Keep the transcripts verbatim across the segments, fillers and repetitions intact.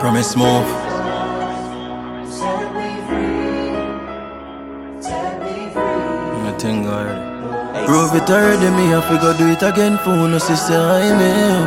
Promise move. Nothing good. Prove it already, me I figure do it again for no sister. I'm him.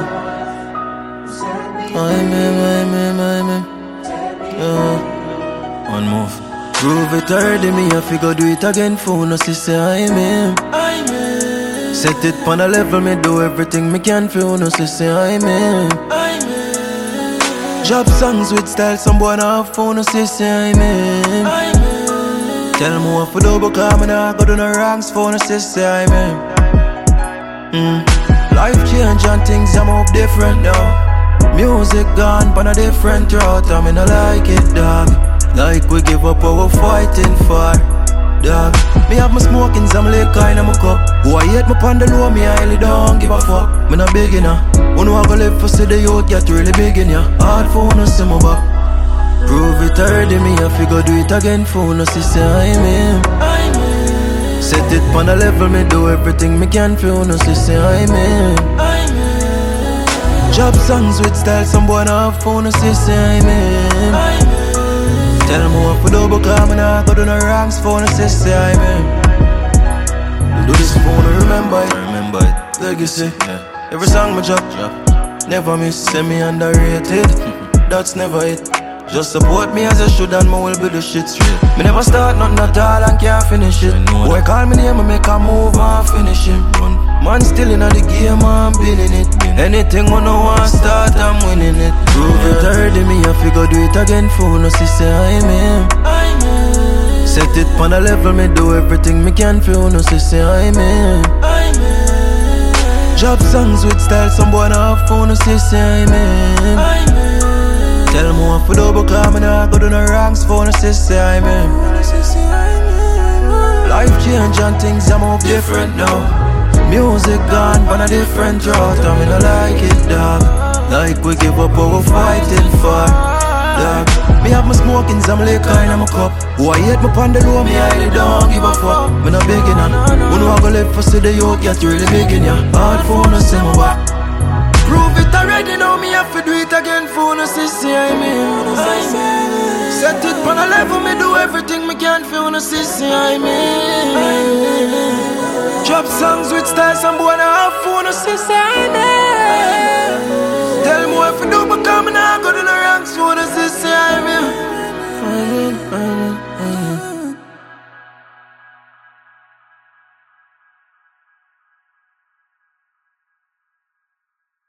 I'm him, I'm him, I'm him. Yeah. One move. Prove it already, me I figure do it again for no sister. I'm him. I'm him. Set it on a level, me do everything me can for no sister. I'm him. I'm him. Job songs with style, some boy now have phone no sister. I'm him. I'm him. Tell me what for do, because me nah go do no wrongs for no sister, I'm him. mm. Life change and things I'm up different now. Music gone on a different route, I mean I like it, dog. Like we give up what we're fighting for, dog. Me have my smokings, I'm liquor in my cup. Who I hate me pon the low, me I really don't give a fuck. Me not beginner, who know I go live for see the youth get really big in ya. Hard for no see my back. Prove it already, me I figure do it again for no sister, I'm him. I'm him. Set it on a level, me do everything me can for no sister, I'm him. I'm him. Job songs with style, some boy now have phone no sister, I'm him. I'm him. Tell me what for do, because me nah go do no wrongs for no sister, I'm him. Do this for no remember it, remember it. Legacy, yeah. Every song me drop, drop. Never miss, semi underrated. That's never it. Just support me as I should and me will be the shit straight. Me never start nothing at all and can't finish it. Boy call me name and make a move and finish him. Man still in the game and building it. Anything when I want start I'm winning it. Prove it already, me I figure do it again for no sister, I'm him. I'm him. Set it on a level, me do everything me can for no sister, I'm him. I'm him. Job songs with style, some boy now have phone no sister, I'm him. I'm him. Tell me what for do, because me nah go do no wrongs for no sister, I'm him. Life change and things I'm up different now. Music gone on a different route, I mean I like it, dog. Like we give up what we're fighting for, dog. Me have my smokings, I'm liquor in my cup. Who I hate me pon the low, me I really don't give a fuck. Me not beginner, who know I go live for see the youth get really big in ya. Hard for no see my back. Prove it already, now me have to do it again for no sister, I'm him. Set it on a level, me do everything me can for no sister, I'm him. Drop songs with style, some boy now have for no sister, I'm him.